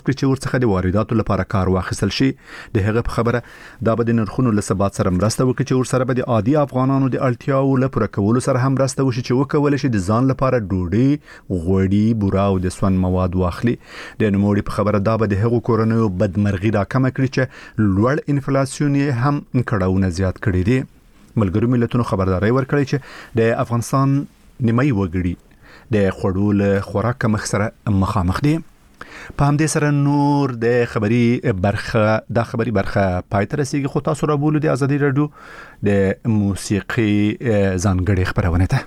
چې ورڅخه د وارداتو لپاره کار واخیستل شي. د هغه په خبره دا به د نرخونو له ثبات سره مرسته وکړي چې ورسره به د عادي افغانانو د اړتیاو له پوره کولو سره هم مرسته وشي چې وکول شي د ځان لپاره ډوډۍ، غوړي، بوره او د سون مواد واخلي. د نوموړي په خبره دا به د هغو کورنیو بدمرغي راکمه کړي چې لوړ انفلیسیون یې هم کړهونه زیات کړي دي. ملګرو ملتونو خبرداري ورکړي چې د افغانستان نیمایي وګړي د خوړو له خوراک کمښت سره مخامخ دي. په همدې سره نور د خبري برخه پای ته رسیږي، خو تاسو را بولو د ازادي رادیو د موسیقي ځانګړي خبرونه ته.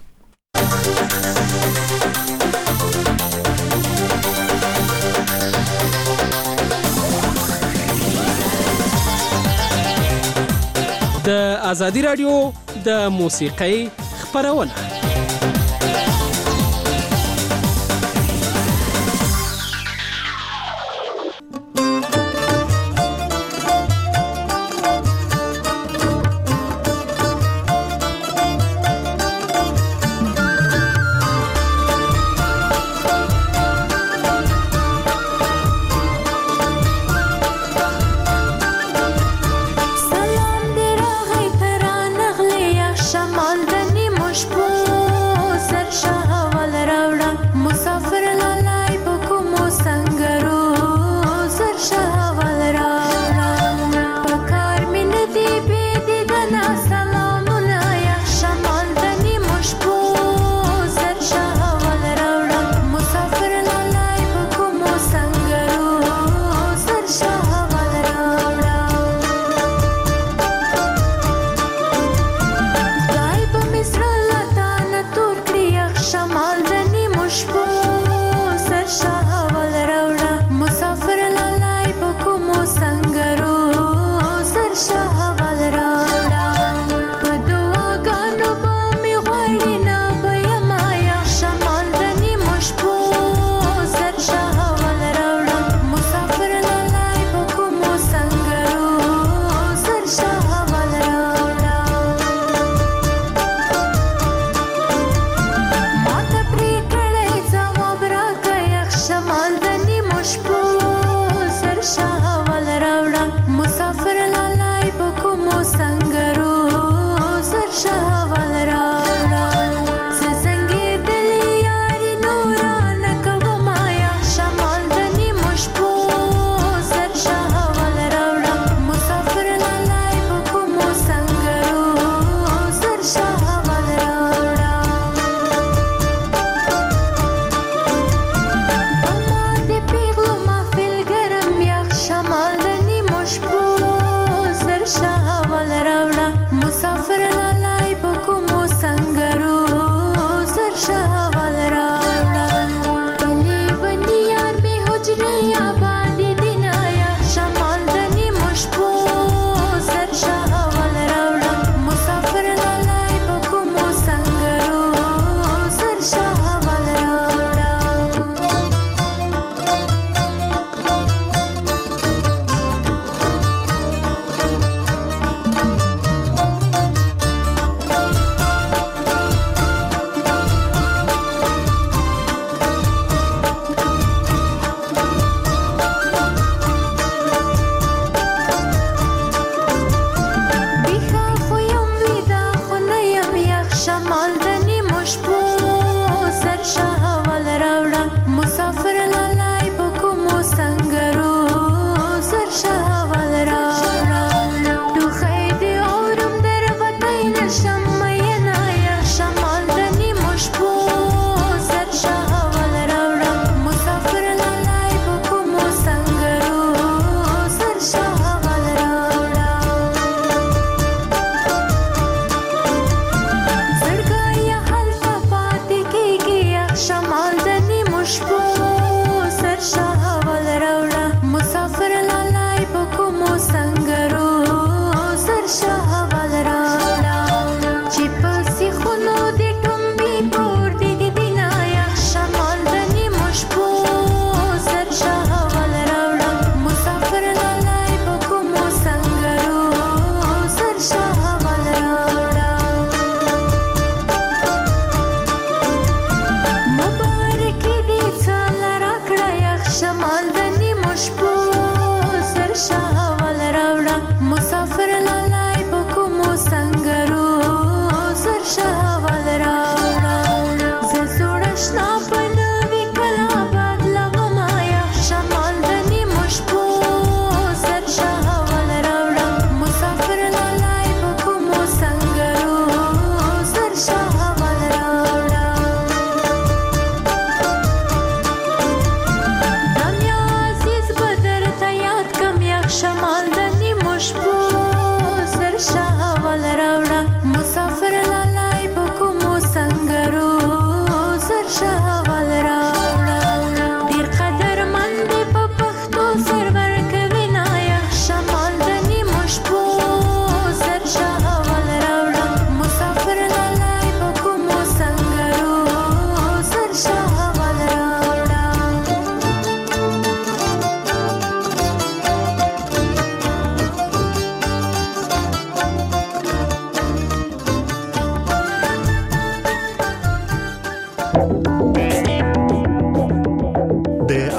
د ازادي رادیو د موسیقي خبرونه.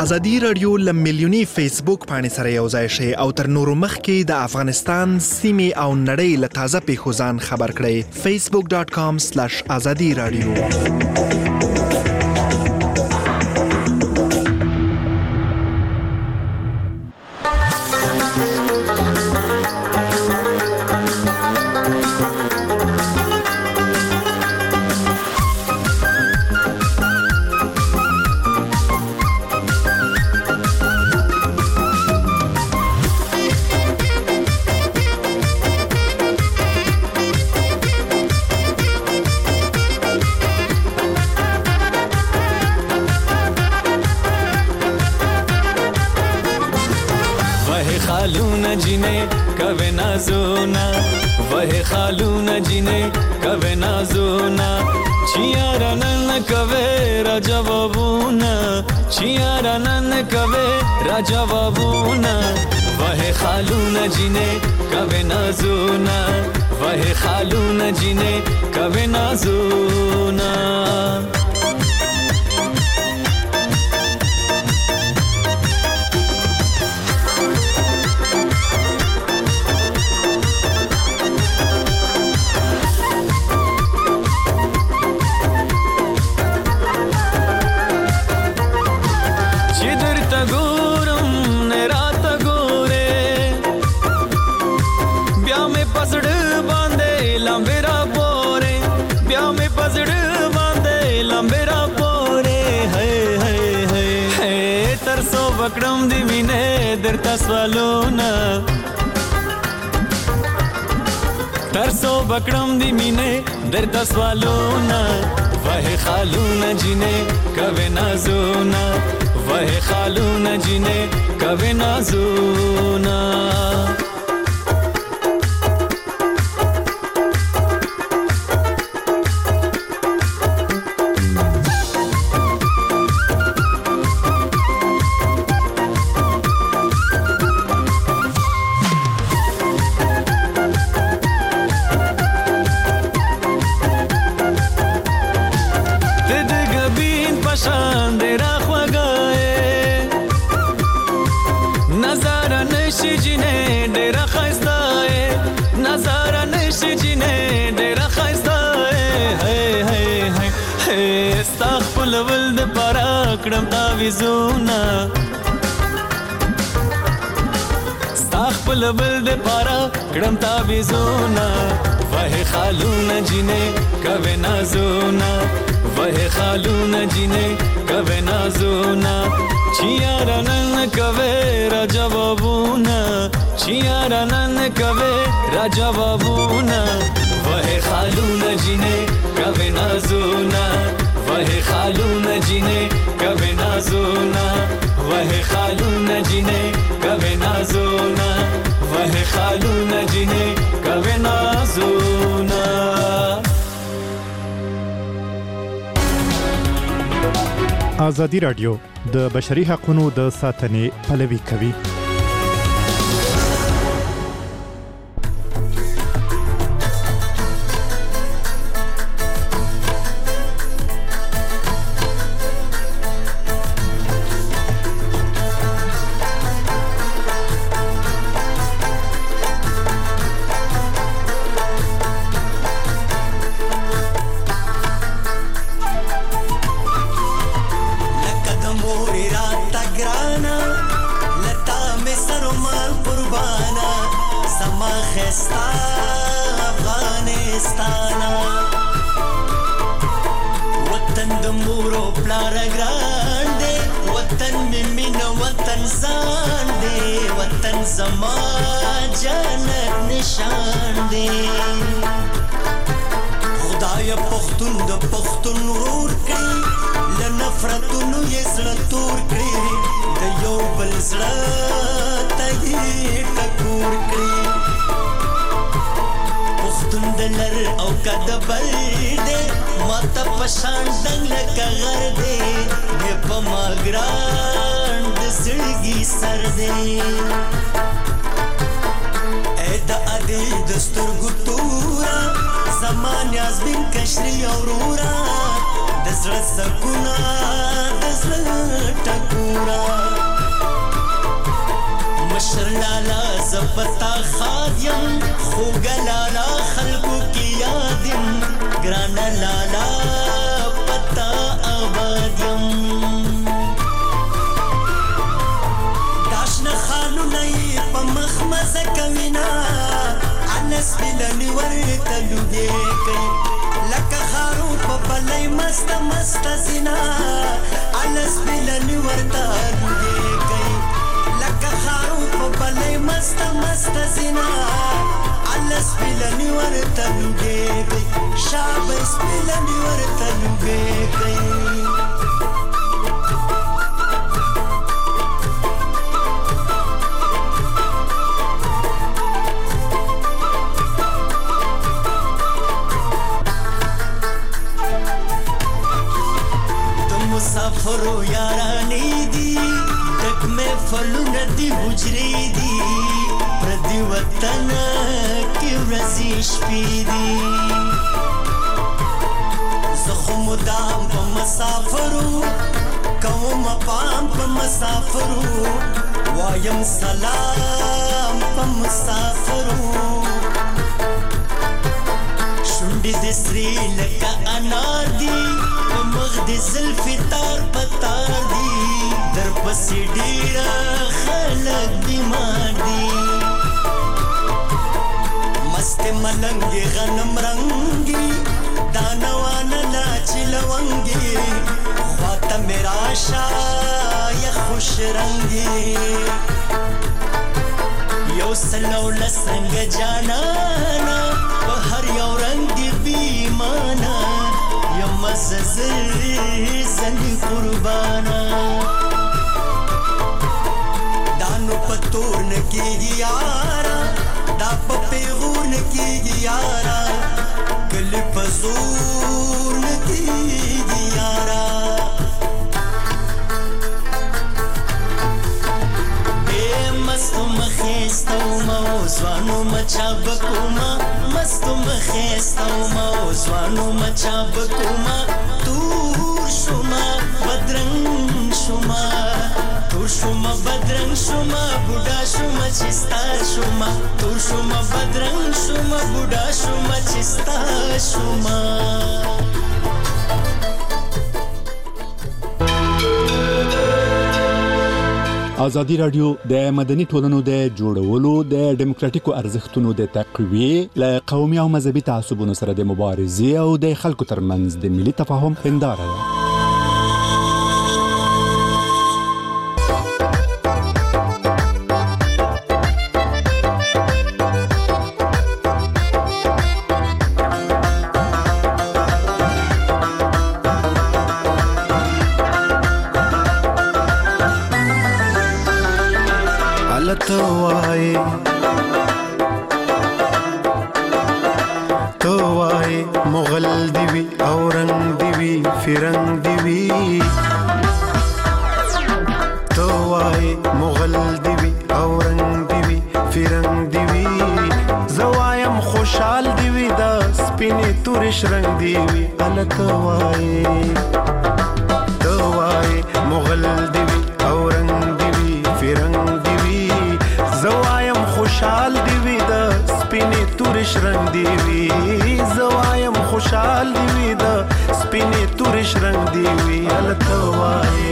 ازادي رادیو لمیلیونی فیسبوک باندې سره یو ځای شي او تر نورو مخکې د افغانستان سیمې او نړۍ له تازه پیښو ځان خبر کړئ. facebook.com/azadi radio. जवाबूना वह खालूना जिने कवे नाजूना वह खालूना जिने कवे नाजूना पकड़म दी मीने दरता स्वालोना तरसो बकड़म दी मीने दरता स्वालोना वह खालूना जिने कवे नाजूना वह खालूना जिने कवे नाजूना کړم تعویذونه استغفر بل د پارا کړم تعویذونه وه خالونه جنې کوي نازونه وه خالونه جنې کوي نازونه چیارانن کوي را جوابونه چیارانن کوي را جوابونه وه خالونه جنې کوي نازونه वह खालून जिने कभी नाज़ोना वह खालून जिने कभी नाज़ोना वह खालून जिने कभी नाज़ोना आजादी رادیو د بشري حقوقو د ساتنې پلوي کوي. دزړه سکونا دزړه ټکورا مشر لالا زپتا خادیم خوګ لالا خلکو کې یادیم ګران لالا پتا آبادیم داشن خانو نئی پا مخمز کوینا انس بلنی ورطا لگے کئی لکا خارو پا بلی مست مست زنا انس بلنی ورطا لگے کئی لکا خارو پا بلی مست مست زنا انس بلنی ورطا لگے کئی شابس بلنی ورطا لگے کئی مسافرو یارانی دی تک میں فلون دی حجری دی پردی وطن کی رزیش پی دی زخم دام پا مسافرو قوم پام پا مسافرو وایم سلام پا مسافرو شنڈی دسری لکا انار دی مغد زلفی تار پتار دی در پسی ڈیرا خلق بیمار دی مست ملنگی غنم رنگی دانوانا لاچی لونگی خواتا میرا شای خوش رنگی یو سلو لسنگ جانانا بہر یو رنگ دی بیمانا زنی قربانا دانو پتور نکی گیارا دا پا پیغور نکی گیارا کلی پزور نکی گیارا بے مستو مخیستو موزوانو مچا بکوما مستو مخیستو موزوانو مچا بکوما تور شما بدرنگ شما تور شما بدرنگ شما بودا شما چستا شما تور شما بدرنگ شما بودا شما چستا شما ازادي رادیو د مدني ټولنو د جوړولو د ډیموکراتیکو ارزښتونو د تقویه ل قومي او مذهبي تعصبونو سره د مبارزې او د خلکو ترمنځ د ملي تفاهم هنداره ده. توای مغل دیوی اورنگ دیوی فرنگ دیوی توای مغل دیوی اورنگ دیوی فرنگ دیوی زوایم خوشحال دیوی دا سپینی تورش رنگ دیوی التوای توای مغل دیوی اورنگ دیوی فرنگ دیوی زوایم خوشحال دیوی دا سپینی تورش رنگ دیوی زوایم خوشحال دیوی دا سپینی تورش رنگ دیوی التوای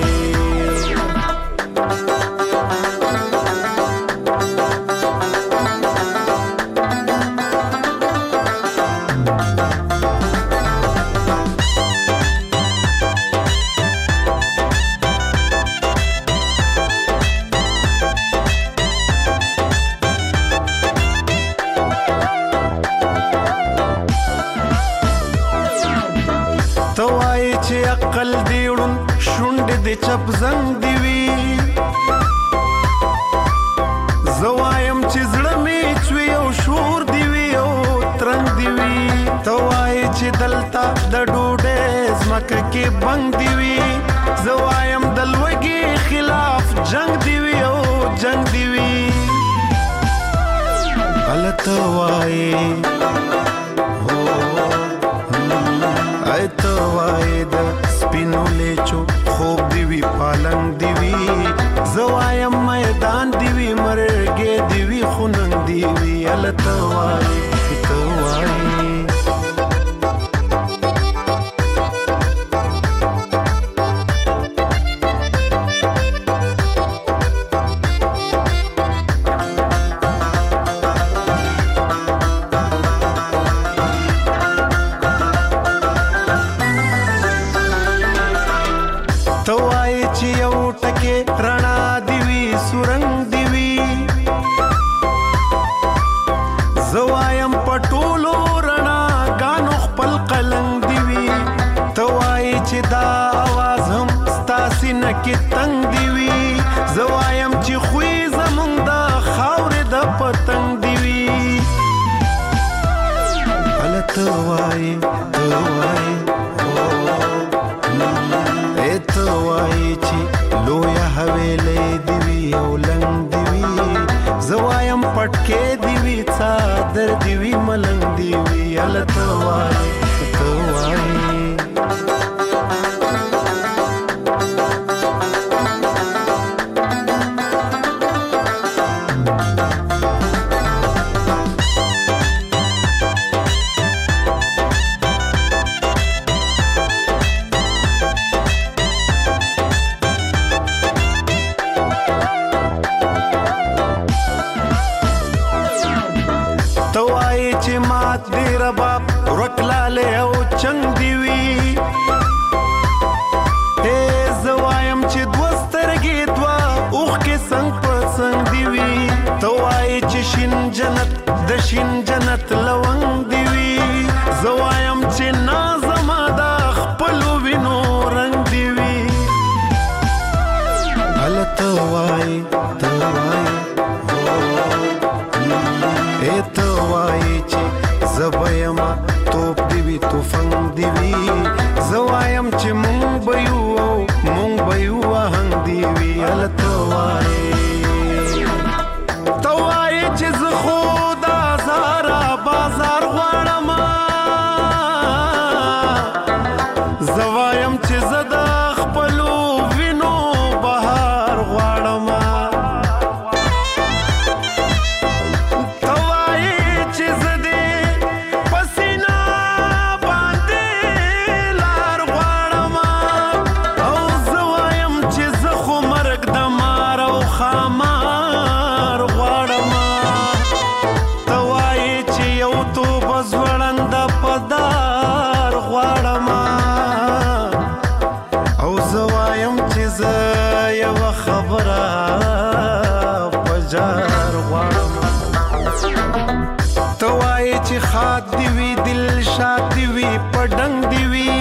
عقل دیړون شوند د چپ زنګ دیوی زوایم چې زړه می چوي او شور دیوی او ترنګ دیوی توای چې دلتا د ډوډه زمکه کې بنګ دیوی زوایم دلوګي خلاف جنگ دیوی او جنگ دیوی التوای ته وای د سپینو لیچو خوب دی وی پالنګ دی وی زوایم میدان دی وی مرګې دی وی خوننګ دی وی ال ته وای ته وای کې تنگ دی وی زوایم چې خوې زمونږ د خاورې د پتنګ دی وی ته وای ته وای چې لویا حویلې دی وی او لنګ دی وی زوایم پټکې دی وی څادر دی وی ملنګ دی وی ته وای شین جنت لونګ دی وی زوایم چې نازم دا خپل وینو رنگ دی وی ته وای ته وای چې زبیما توپ دی وی توفنګ دی وی زوایم چې مونږ بيو هنګ دی وی ته وای چې زه خدا بازار غواړم زوایم چې زه د خپلو وینو بهار غواړم ته وایې چې زه دې په سینه باندې لار غواړم او زه وایم چې زه خو مرګ د مار او خامار غواړم زوړند پدار غواړم او زوایم چې زه یو خبره بجار غواړم ته وایې چې خاط دی وی دل شاد دی وی پډنګ دی وی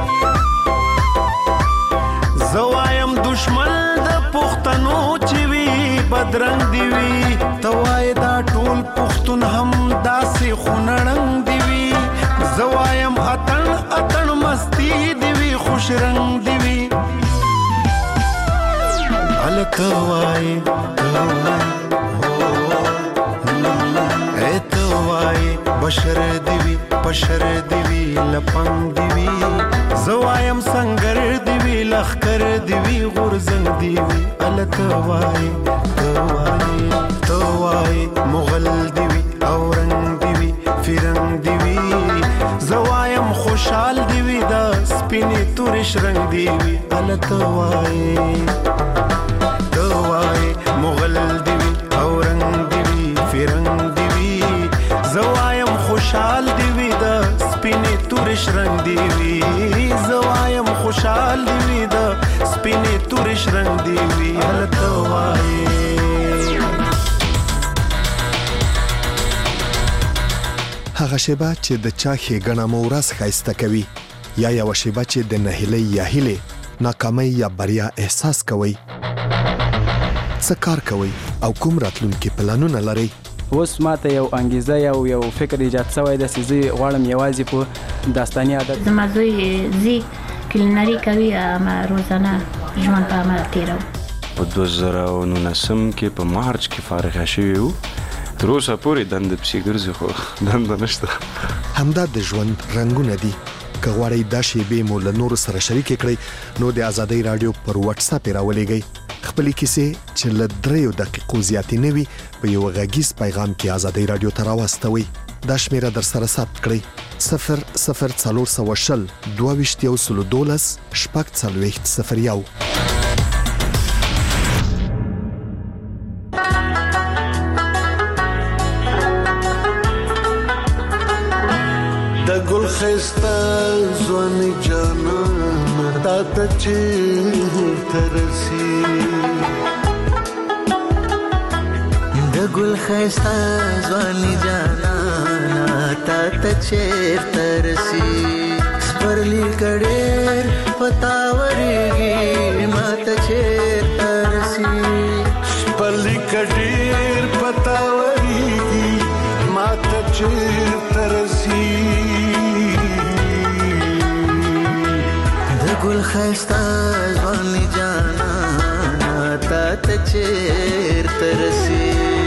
زوایم دشمن د پښتنو چې وی بدرنګ دی وی ته وایې دا ټول پښتون هم داسې خونړنګ دی وی زوایم اتن مستی دی وی خوش رنگ دی وی ته وای ته وای بشر دی وی پشر دی وی لپنګ دی وی زوایم سنگر دی وی لخر دی وی غرزنګ دی وی ته وای مغل دی وی او رنگ دی وی فرنګ دی وی زوایم خوشحال دی وی دا سپینې تورش رنگ دی وی ته وای مغل دی وی او رنگ دی وی فرنګ دی وی زوایم خوشحال دی وی دا سپینې تورش رنگ دی وی زوایم خوشحال دی وی دا سپینې تورش رنگ دی وی ته وای هغه شیبه چې د چا ښېګڼه مو ورځ ښایسته کوي یا یوه شیبه چې د نهیلۍ یا هیلې ناکامۍ یا بریا احساس کوئ څه کار کوئ او کوم راتلونکي پلانونه لرئ اوس ماته یو انګیزه یو فکر ایجاد شوی دی چې زه غواړم یوازې په داستاني عادت زما زوی زی کلینري کوي ما روزانه ژوند په عمل تېروم په 2019 کې په مارچ کې فارغه شوی وو تر اوسه پورې دنده پسې ګرځي خو دنده نشته همدا د ژوند رنګونه دي کغواړی دا شیبې مو له نور سره شریک کړئ نو د ازادۍ رادیو پر واتس اپ راولېږئ خپل کیسې چې له 3 دقیقو زیاتې نه وي په یو غږیز پیغام کې ازادۍ رادیو ته راوستوئ دا شمیره در سره ثبت کړئ 00420 2212 شپږ 4001 د ګل خسته ځواني جانان تا ته چې ترسي د ګل خسته ځواني جانان تا ته چې ترسي سپرلی کډېر پتاورېږي ما ته چې ترسي سپرلی کډېر پتاورېږي ما ته چې ترسي ګل خسته ځواني جانان تا ته چیرته رسي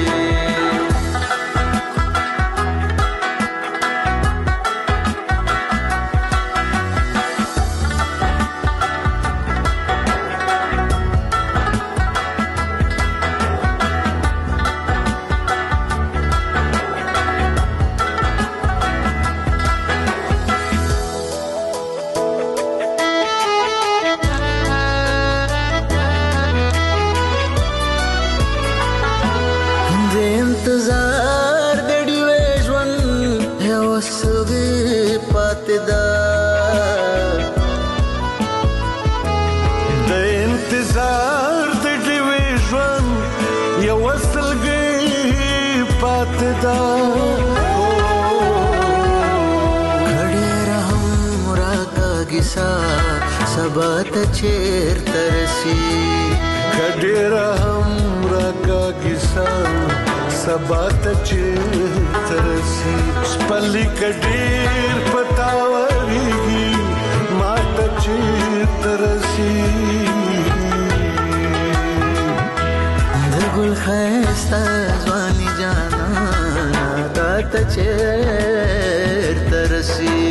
انتظار د ډیوې ژوند یو سوي پاتې ده د انتظار د ډیوې ژوند یو سلګي پاتې ده کډېر هم راکاږي سبا ته چیرته رسي کډېر هم راکاږي سبا ته چیرته رسي سپرلی کډېر پتاورېږي ما ته چیرته رسي د ګل ښایسته ځواني جانان تا ته چیرته رسي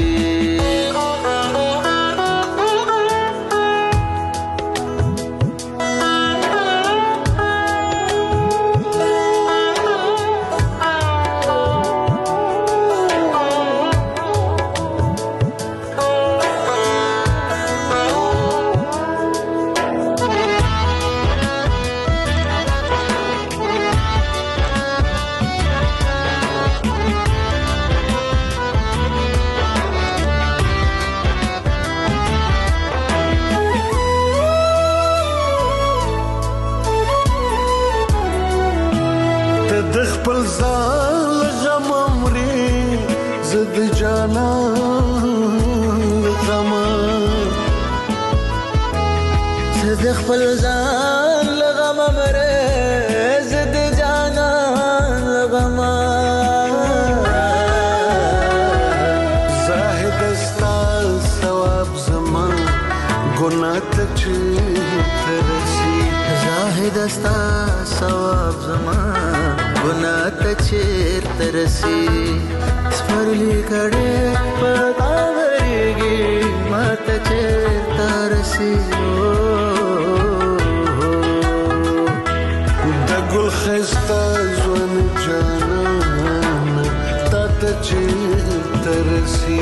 د خپل ځان غم مري زد جانان غم زد خپل ځان غم مري زد جانان غم زاهد استا ثواب زمان ګناه ته چیرته رسي زاهد استا ثواب زمان ګناه ته چیرته رسي سپرلی کډېر پتاورېږي ما ته چیرته رسي د ګل ښایسته ژوند جانان تا ته چیرته رسي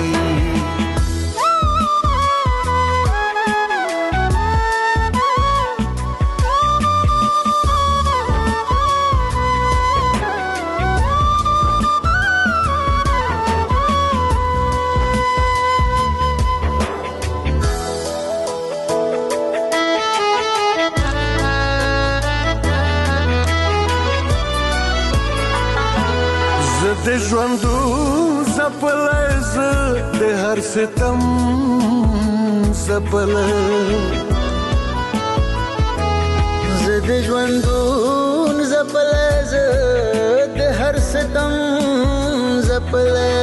د ژوندو زپلی زه د هر ستم زپلی زه د ژوندون زپلی زه د هر ستم زپلی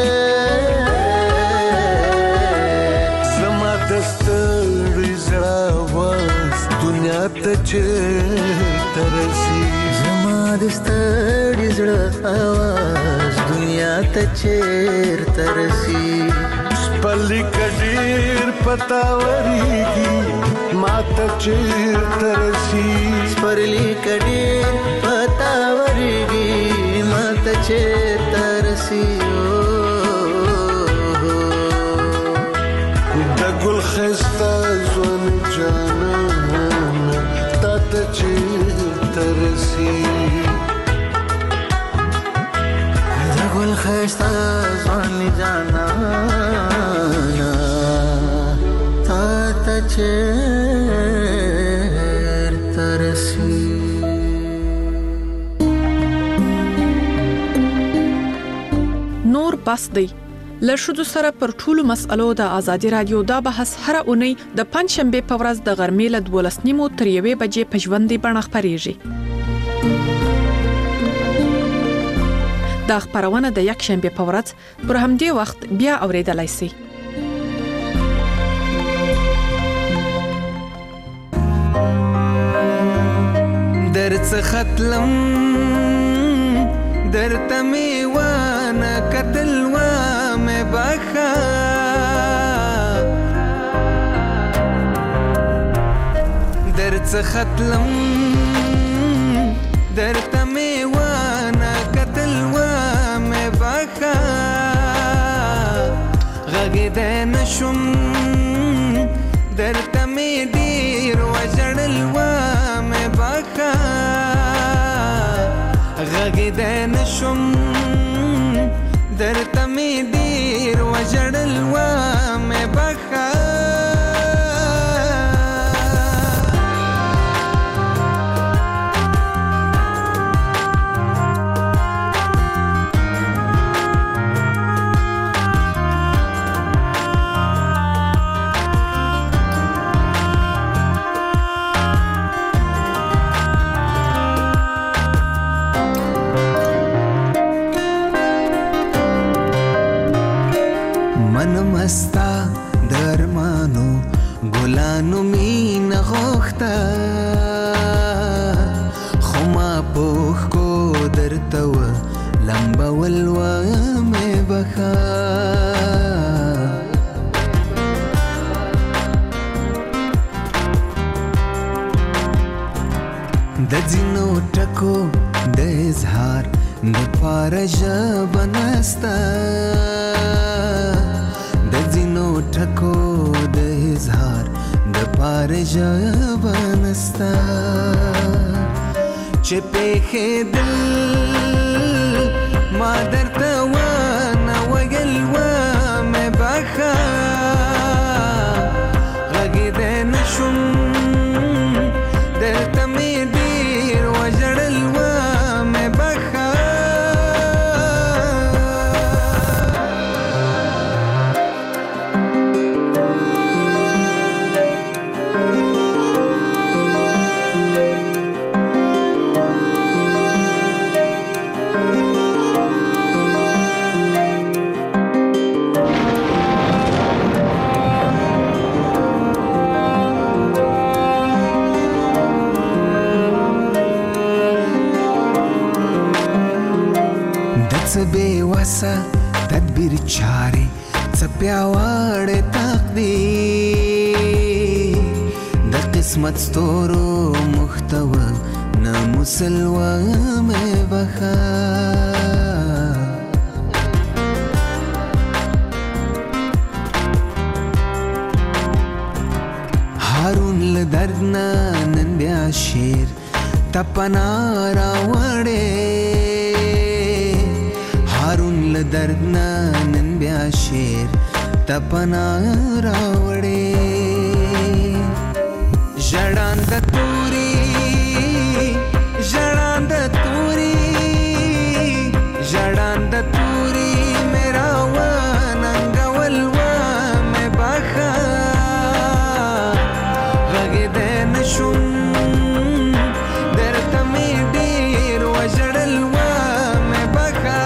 زما د ستړي زړه آواز دنیا ته چیرته رسي زما د ستړي زړه آواز دنیا ته چیرته رسي سپرلی کډیر پتاوریږي ماته چیرته رسی سپرلی کډیر پتاوریږي ماته چیرته رسی د ګل خسته ځوان جانان تاته چیرته رسی د ګل خسته ځوان جانان تاته چیرته رسی نور بس دی له ښځو سره پر ټولو مسألو د ازادي رادیو دا بحث هر اونۍ د پنځشنبه په ورځ د غرمې له 12:30 تر 1 بجې په ژوندۍ بڼه خپرېږي. دا خبرونه د یک شنبه په ورځ پر همدې وخت بیا اوریدلای شئ. درڅ ختلم درته میوانه کتل و مې بخا درڅ ختلم درته میوانه کتل و مې بخا غږېدی نشم درته مې ډېر وژړل و مې بخا غږېدی نشم درته مې ډېر وژړل و مې بخا مستا درمانو ګلانو مینه غوښته خو ما پوښ کو درته و لمبول و مې بخا د ځینو ټکو د اظهار د پاره ژبه نسته د ځینو ټکو د اظهار د پاره ژبه نسته چې پېښېدل ما درته ونه ویل و مې بخا غږېدی نشم درته مې ډېر وژړل و مې بخا بے وسه تدبیر چارې څه پیاوړی تقدیر د قسمت ستورو محتوه نه مسلوه مې بخا هارون له درد نه نن بیا شعر تپنا راوړی هارون له درد نه نن بیا شعر تپنا راوړی ژړانده توري ژړانده توري ژړانده توري مې راوننګول و مې بخا غږېدی نشم درته مې ډېر وژړل و مې بخا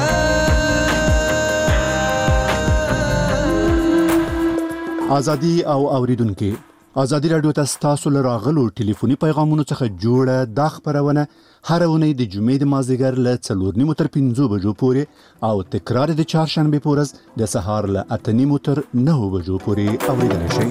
ازادي او اوریدونکو ازادي رادیو تاسو له راغلو ټلیفوني پیغامونو څخه جوړه د خبرونه هر اونۍ د جمعې د مازدیګر له 4:30 تر 5 بجو پورې او تکرار د چهارشنبه پورز د سهار له 8:30 تر 9 بجو پورې اوریدل شي.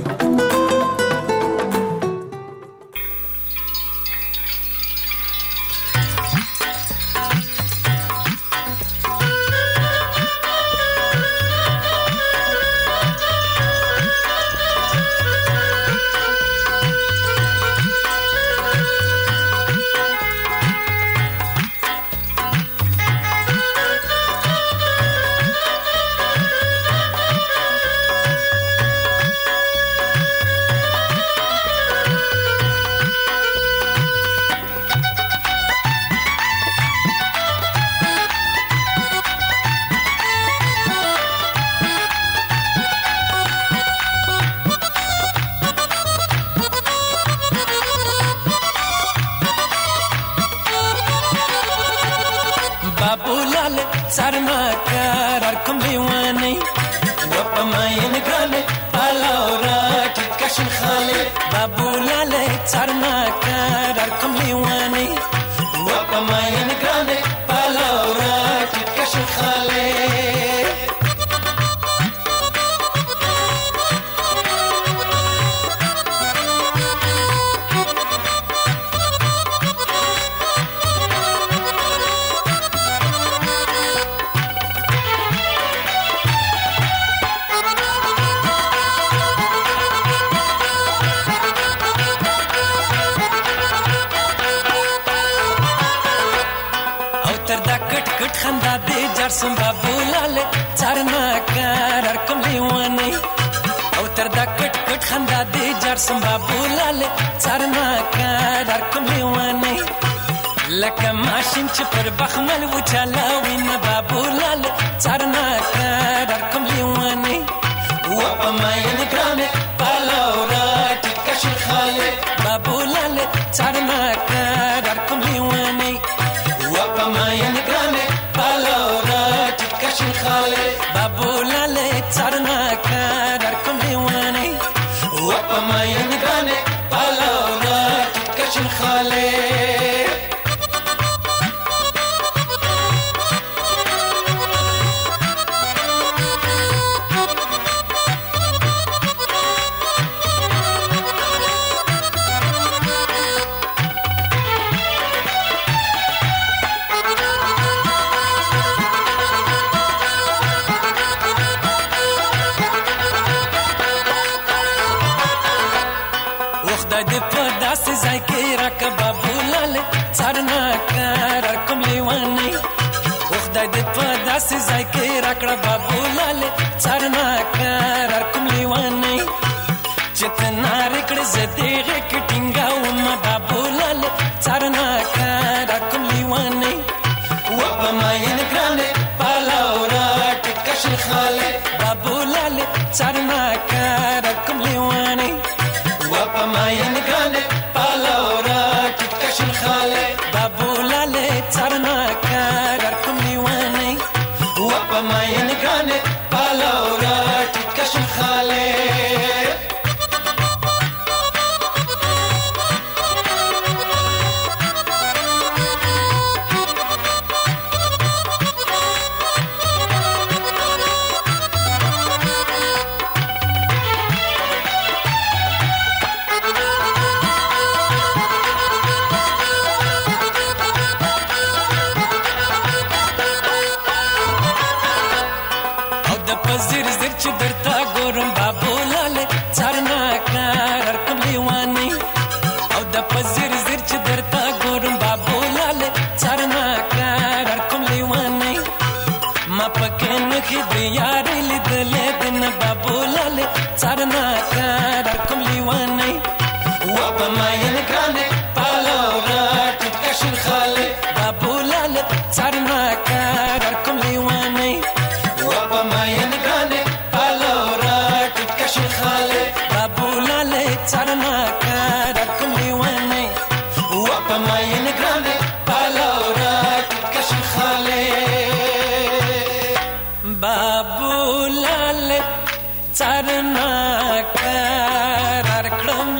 बाबू लाल चरना कर कड़म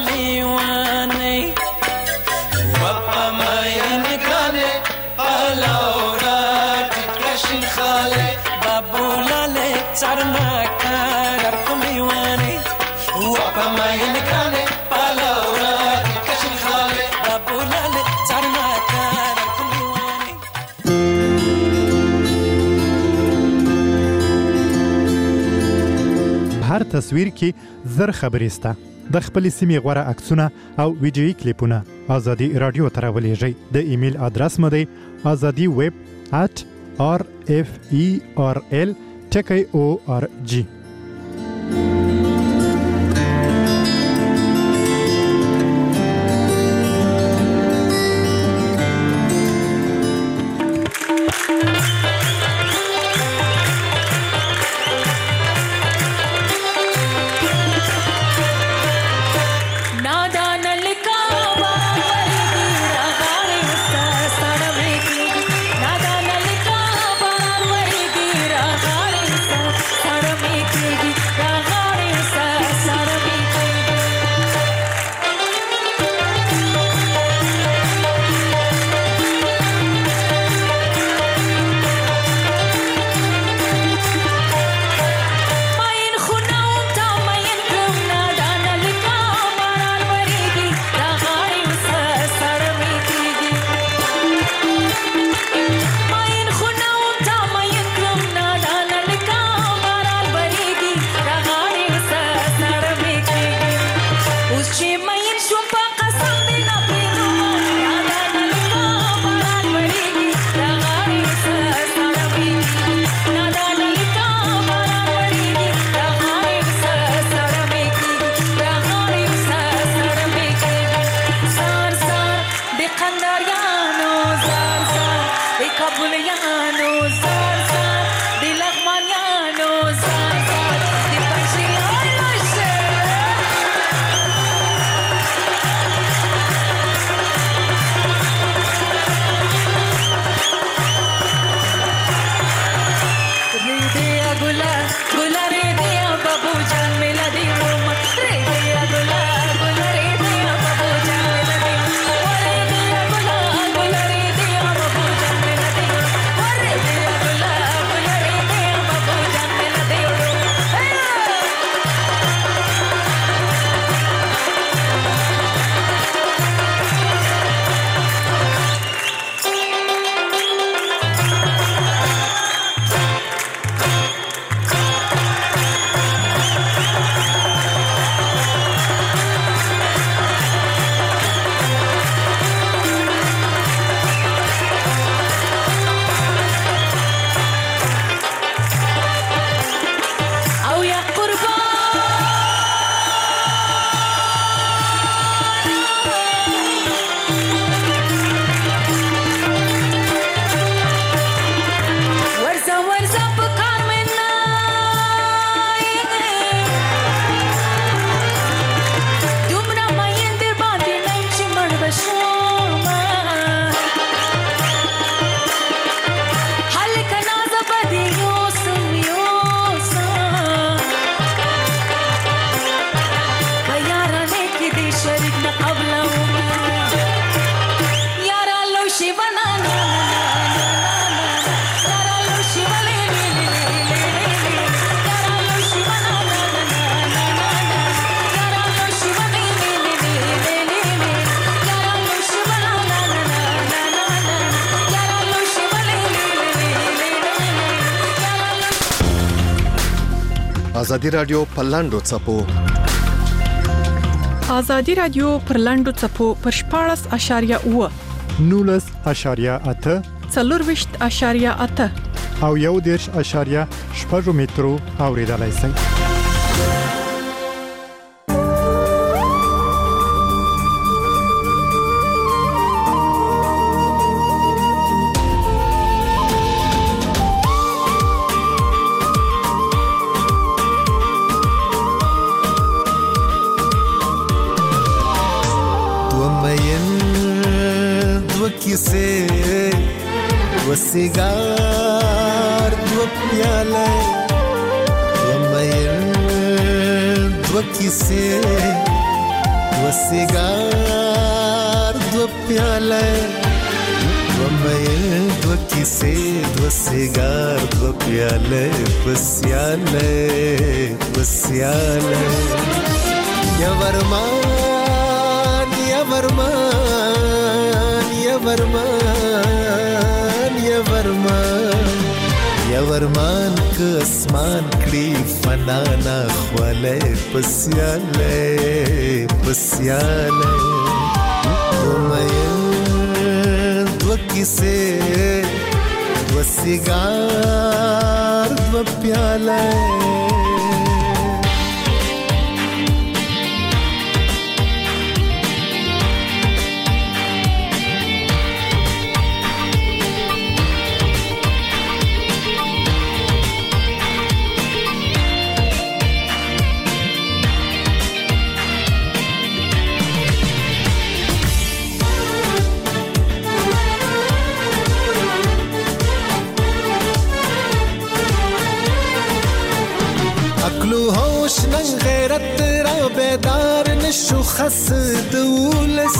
هر تصویر کې زر خبرې سته. د خپل سیمې غوړه عکسونه او ویډیويي کلیپونه ازادي رادیو ته راولېږئ. د ایمیل ادرس مو دی azadi@referl.org. ازادي رادیو په لاندو څپو ازادي رادیو پر لاندو څپو پر 14.8 19.8 4.8 او 1.8 مترو اوریدلای شئ. وسیگار دو پیاله ومین دو کیسه وسیگار دو پیاله ومین دو کیسه وسیگار دو پیاله بسیاله بسیاله یا ورمان یا ورمان یا ورمان یا ورمان یا ورمان که اسمان کړي فنا نه خولې پسیاله پسیاله ومې دو کیسه دو سیګار دو پیاله غیرت را بیدار نشو خس دولس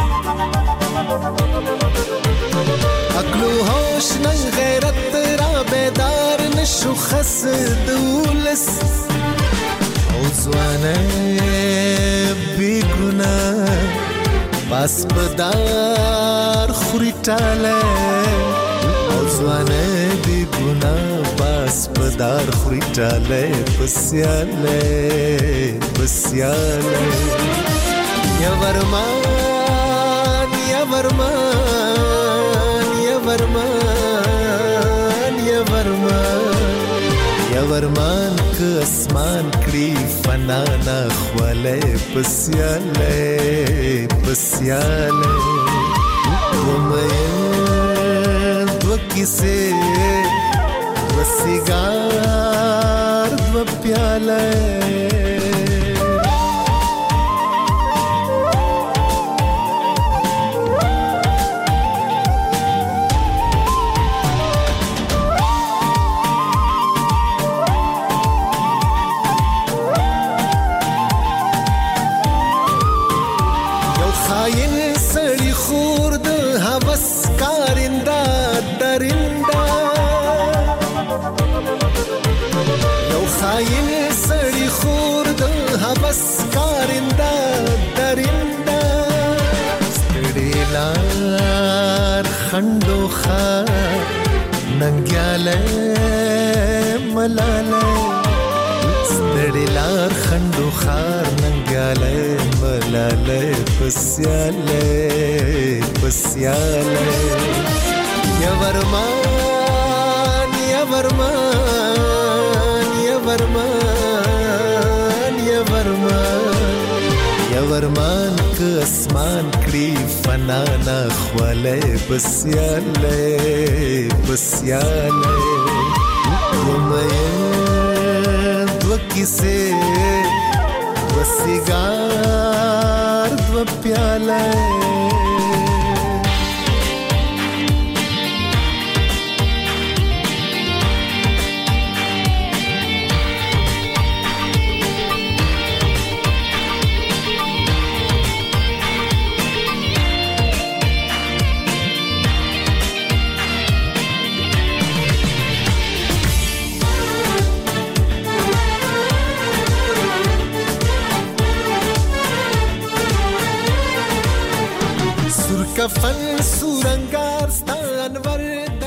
عقلو هوش نن غیرت را بیدار نشو خس دولس او زوانه بی گناه باس پدار خوری ٹاله او زوانه بی گناه باس پدار خوری ټاله پسیاله پسیاله یا ورمان یا ورمان یا ورمان یا ورمان یا ورمان که اسمان کړي فنا نه خولې پسیاله پسیاله ومې دو کیسه سیګار دو پیاله یو خاين سړی خور د هوس کارنده درنده خاين سړی خور د هوس کارنده درنده ستړي لار خندو خار ننګیاله ملاله ستړي لار خندو خار ننګیاله ملاله پسیاله پسیاله یا ورمان یا ورمان یا ورمان یا ورمان یا ورمان که اسمان کړي فنا نه خولې پسیاله پسیاله ومې دو کیسه دو سیګار دو پیاله کفن